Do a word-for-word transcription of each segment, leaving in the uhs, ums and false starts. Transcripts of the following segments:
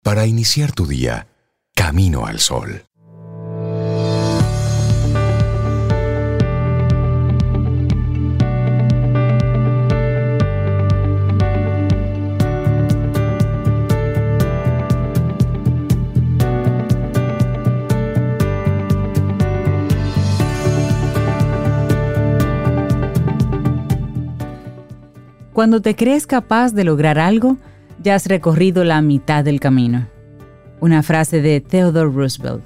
para iniciar tu día camino al sol. Cuando te crees capaz de lograr algo, ya has recorrido la mitad del camino. Una frase de Theodore Roosevelt.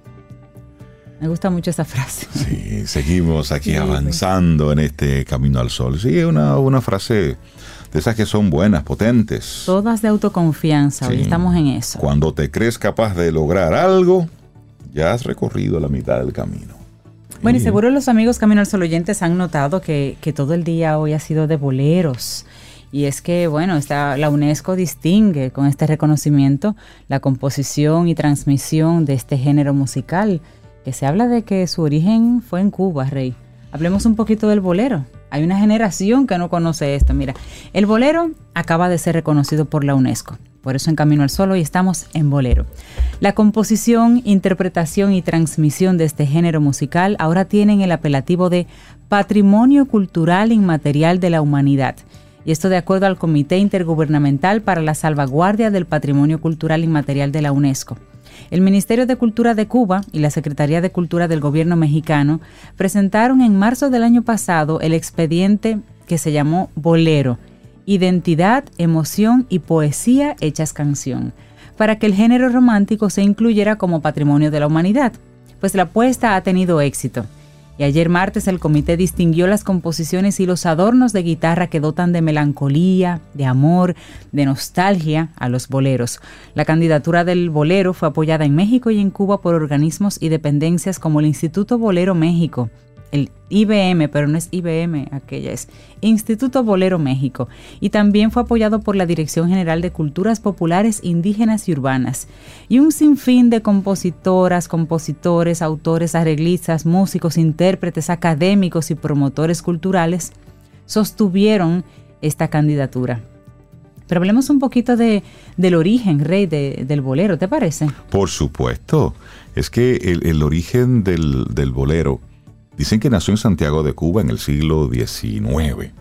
Me gusta mucho esa frase. Sí, seguimos aquí sí, avanzando sí. en este camino al sol. Sí, es una, una frase de esas que son buenas, potentes. Todas de autoconfianza, sí. Hoy estamos en eso. Cuando te crees capaz de lograr algo, ya has recorrido la mitad del camino. Bueno, y seguro los amigos Camino al Sol oyentes han notado que, que todo el día hoy ha sido de boleros. Y es que, bueno, esta, la UNESCO distingue con este reconocimiento la composición y transmisión de este género musical, que se habla de que su origen fue en Cuba, Rey. Hablemos un poquito del bolero. Hay una generación que no conoce esto. Mira, el bolero acaba de ser reconocido por la UNESCO. Por eso en Camino al Sol hoy estamos en bolero. La composición, interpretación y transmisión de este género musical ahora tienen el apelativo de Patrimonio Cultural Inmaterial de la Humanidad. Y esto de acuerdo al Comité Intergubernamental para la Salvaguardia del Patrimonio Cultural Inmaterial de la UNESCO. El Ministerio de Cultura de Cuba y la Secretaría de Cultura del Gobierno mexicano presentaron en marzo del año pasado el expediente que se llamó Bolero, Identidad, Emoción y Poesía hechas canción, para que el género romántico se incluyera como patrimonio de la humanidad, pues la apuesta ha tenido éxito. Y ayer martes el comité distinguió las composiciones y los adornos de guitarra que dotan de melancolía, de amor, de nostalgia a los boleros. La candidatura del bolero fue apoyada en México y en Cuba por organismos y dependencias como el Instituto Bolero México, el I B M, pero no es I B M, aquella es Instituto Bolero México, y también fue apoyado por la Dirección General de Culturas Populares, Indígenas y Urbanas, y un sinfín de compositoras, compositores, autores, arreglistas, músicos, intérpretes, académicos y promotores culturales sostuvieron esta candidatura. Pero hablemos un poquito de, del origen, Rey, de, del bolero, ¿te parece? Por supuesto, es que el, el origen del, del bolero dicen que nació en Santiago de Cuba en el siglo diecinueve.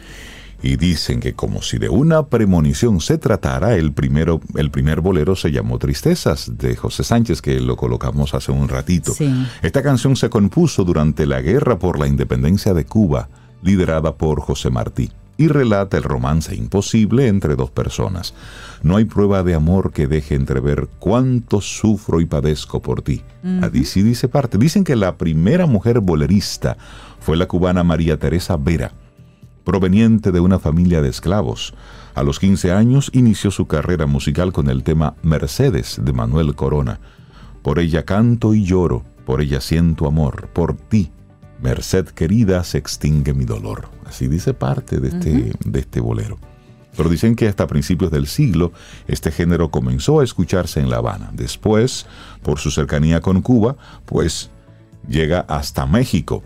Y dicen que como si de una premonición se tratara, el, primero, el primer bolero se llamó Tristezas, de José Sánchez, que lo colocamos hace un ratito. Sí. Esta canción se compuso durante la guerra por la independencia de Cuba, liderada por José Martí, y relata el romance imposible entre dos personas. No hay prueba de amor que deje entrever cuánto sufro y padezco por ti. Uh-huh. Así dice parte. Dicen que la primera mujer bolerista fue la cubana María Teresa Vera, proveniente de una familia de esclavos. A los quince años inició su carrera musical con el tema Mercedes de Manuel Corona. Por ella canto y lloro, por ella siento amor, por ti, Merced querida, se extingue mi dolor. Así dice parte de este, uh-huh. de este bolero. Pero dicen que hasta principios del siglo este género comenzó a escucharse en La Habana. Después, por su cercanía con Cuba, pues llega hasta México.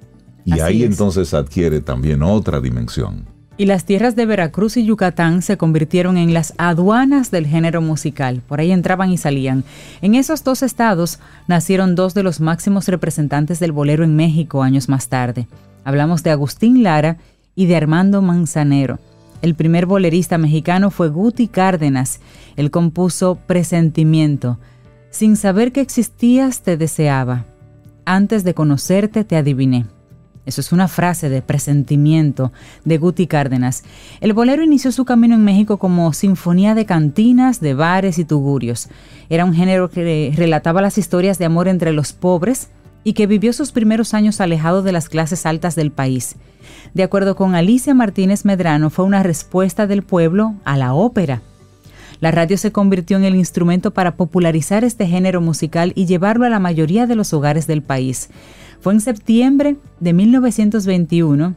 Y Así ahí es. Entonces adquiere también otra dimensión. Y las tierras de Veracruz y Yucatán se convirtieron en las aduanas del género musical. Por ahí entraban y salían. En esos dos estados nacieron dos de los máximos representantes del bolero en México años más tarde. Hablamos de Agustín Lara y de Armando Manzanero. El primer bolerista mexicano fue Guti Cárdenas. Él compuso Presentimiento. Sin saber que existías te deseaba. Antes de conocerte te adiviné. Eso es una frase de Presentimiento de Guti Cárdenas. El bolero inició su camino en México como sinfonía de cantinas, de bares y tugurios. Era un género que relataba las historias de amor entre los pobres y que vivió sus primeros años alejado de las clases altas del país. De acuerdo con Alicia Martínez Medrano, fue una respuesta del pueblo a la ópera. La radio se convirtió en el instrumento para popularizar este género musical y llevarlo a la mayoría de los hogares del país. Fue en septiembre de mil novecientos veintiuno,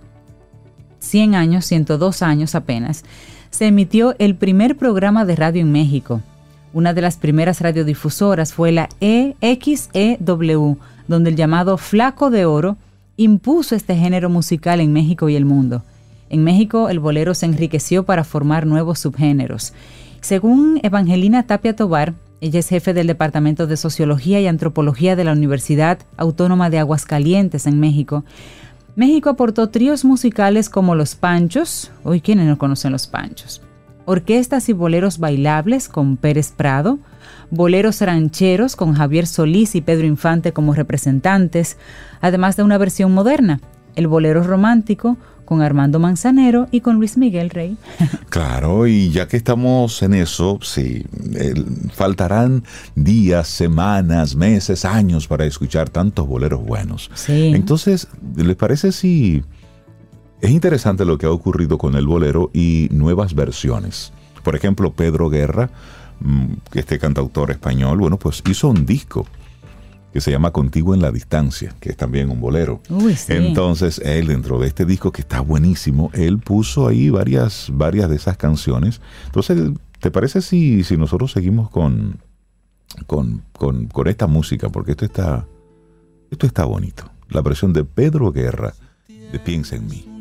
cien años, ciento dos años apenas, se emitió el primer programa de radio en México. Una de las primeras radiodifusoras fue la E X E W, donde el llamado Flaco de Oro impuso este género musical en México y el mundo. En México, el bolero se enriqueció para formar nuevos subgéneros. Según Evangelina Tapia Tobar, ella es jefe del Departamento de Sociología y Antropología de la Universidad Autónoma de Aguascalientes en México, México aportó tríos musicales como Los Panchos, hoy ¿quiénes no conocen Los Panchos? Orquestas y boleros bailables con Pérez Prado, boleros rancheros con Javier Solís y Pedro Infante como representantes, además de una versión moderna, el bolero romántico con Armando Manzanero y con Luis Miguel Rey. Claro, y ya que estamos en eso, sí, eh, faltarán días, semanas, meses, años para escuchar tantos boleros buenos. Sí. Entonces, ¿les parece si es interesante lo que ha ocurrido con el bolero y nuevas versiones? Por ejemplo, Pedro Guerra, este cantautor español, bueno, pues hizo un disco que se llama Contigo en la Distancia, que es también un bolero. Uy, sí. Entonces, él, dentro de este disco que está buenísimo, él puso ahí varias, varias de esas canciones. Entonces, ¿te parece si, si nosotros seguimos con, con, con, con esta música? Porque esto está, esto está bonito. La versión de Pedro Guerra de Piensa en mí.